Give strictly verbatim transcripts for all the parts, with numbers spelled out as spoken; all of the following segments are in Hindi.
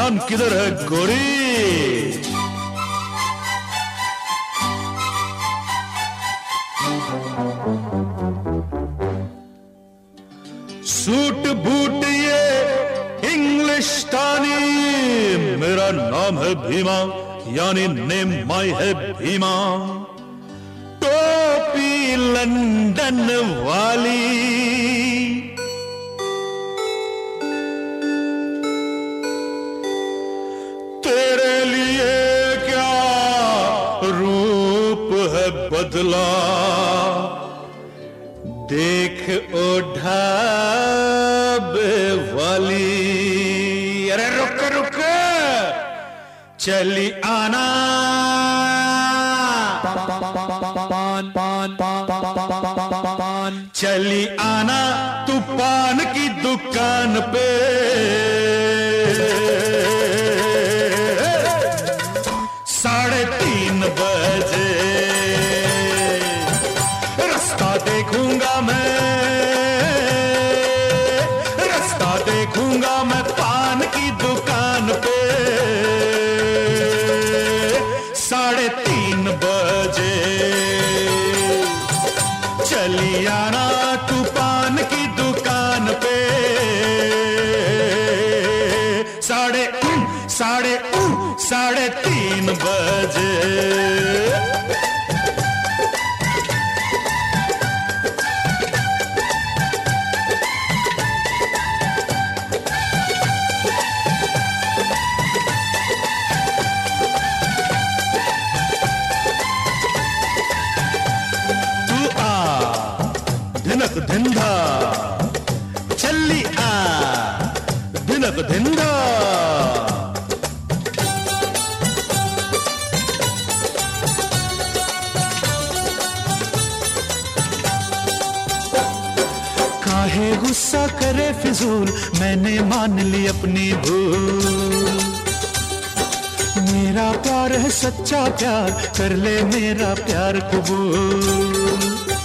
ध्यान किधर है गोरी? सूट बूट ये इंग्लिशतानी, मेरा नाम है भीमा, यानी नेम माई है भीमा। टोपी लंदन वाली, तेरे लिए क्या रूप है बदला, देख ओ ढाबे वाली। अरे रुक रुक, चली आना, पान पान पान चली आना तू पान की दुकान पे। साढ़े तीन बजे रास्ता देखूंगा मैं, रास्ता देखूंगा मैं पान की दुकान पे। साढ़े तीन बजे चली आना तू पान की दुकान पे। साढ़े साढ़े साढ़े तीन बजे धिनक धिंधा, चली आ धिनक धिंधा। काहे गुस्सा करे फिजूल, मैंने मान ली अपनी भूल। मेरा प्यार है सच्चा प्यार, कर ले मेरा प्यार कबूल।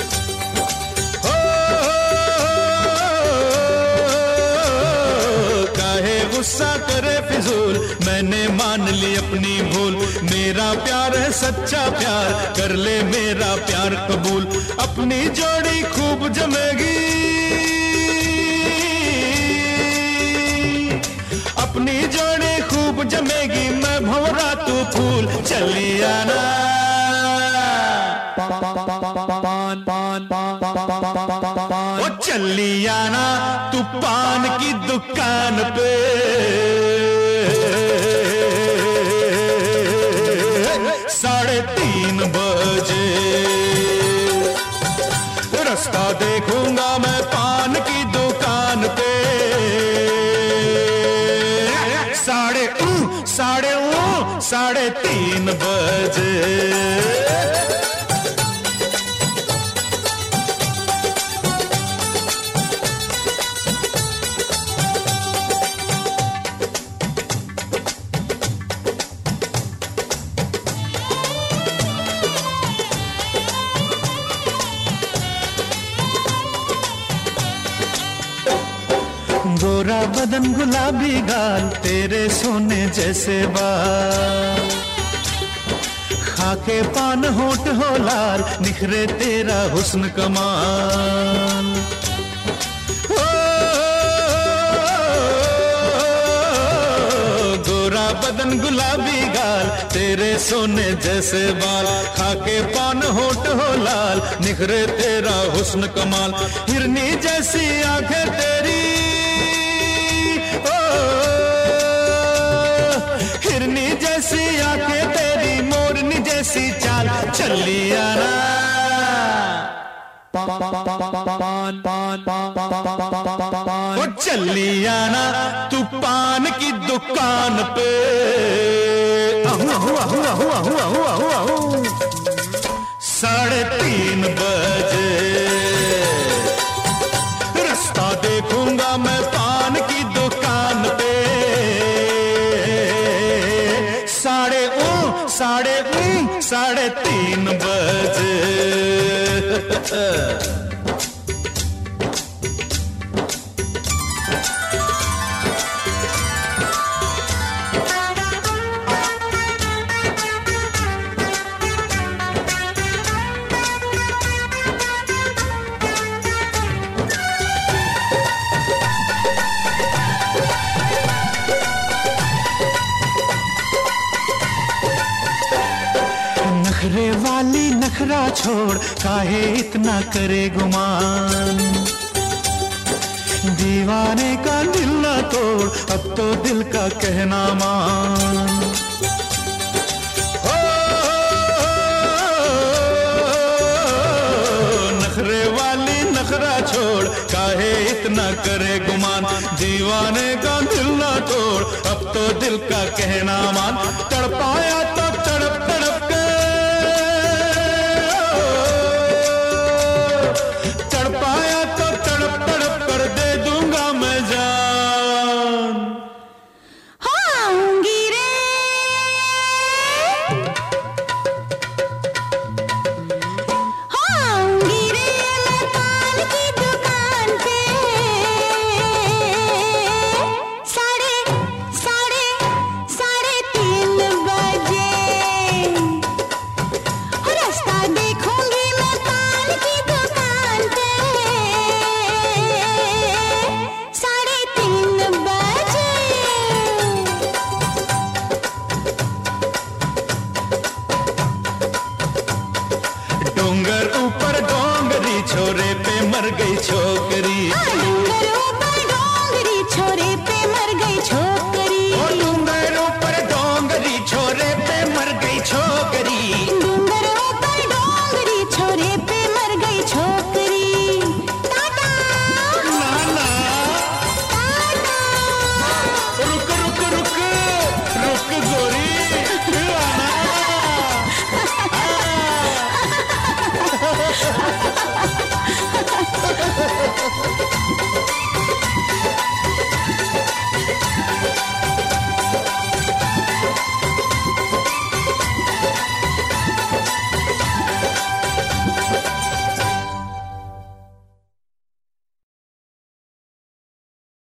गुस्सा करे फिजूल, मैंने मान ली अपनी भूल। मेरा प्यार है सच्चा प्यार, कर ले मेरा प्यार कबूल। अपनी जोड़ी खूब जमेगी, अपनी जोड़ी खूब जमेगी, मैं भंवरा तू फूल। चली आना, पान पान ओ चली आना तू पान की दुकान पे। साढ़े तीन बजे रास्ता देखूंगा मैं पान की दुकान पे। साढ़े साढ़े साढ़े तीन बजे गोरा बदन गुलाबी गाल, तेरे सोने जैसे बाल। खाके पान होठ हो लाल, निखरे तेरा हुस्न कमाल। ओ, गोरा बदन गुलाबी गाल, तेरे सोने जैसे बाल। खाके पान होठ हो लाल, निखरे तेरा हुस्न कमाल। हिरनी जैसी आंखें तेरी, हिरनी जैसी आंखें तेरी, मोरनी जैसी चाल। चली आना, पान पान ओ चली आना तू पान की दुकान पे। साढ़े तीन बजे रास्ता देखूंगा मैं पान की दुकान पे। साढ़े साढ़े साढ़े तीन बजे नखरे वाली नखरा छोड़, काहे इतना करे गुमान। दीवाने का दिल ना तोड़, अब तो दिल का कहना मान। ओ, नखरे वाली नखरा छोड़, काहे इतना करे गुमान। दीवाने का दिल ना तोड़, अब तो दिल का कहना मान। तड़पाया तो तड़प तड़प के, तड़पाया तो तड़प तड़प कर दे दूंगा मैं जान। आऊंगी रे, आऊंगी रे मैं पान की दुकान पे। साढ़े साढ़े साढ़े तीन बजे रास्ता देखूंगी मैं पान की दुकान पे। साढ़े तीन बजे डोंगर ऊपर डोंगरी, छोरे पे मर गई छोकरी।